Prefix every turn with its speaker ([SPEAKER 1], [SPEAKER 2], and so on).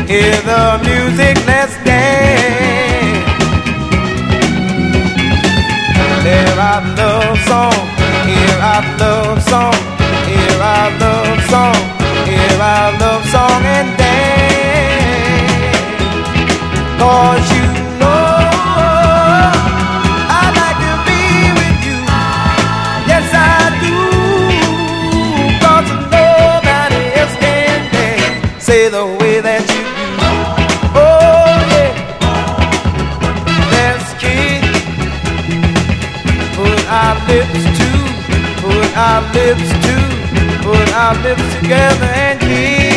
[SPEAKER 1] Hear the music, let's dance. Hear our love song, hear our love song, hear our love song, hear our love song and dance. 'Cause you know I like to be with you. Yes, I do. 'Cause nobody else can dance. Say the way that you do. Oh yeah. Let's kiss. Put our lips to. Put our lips to. Put our lips together and kiss.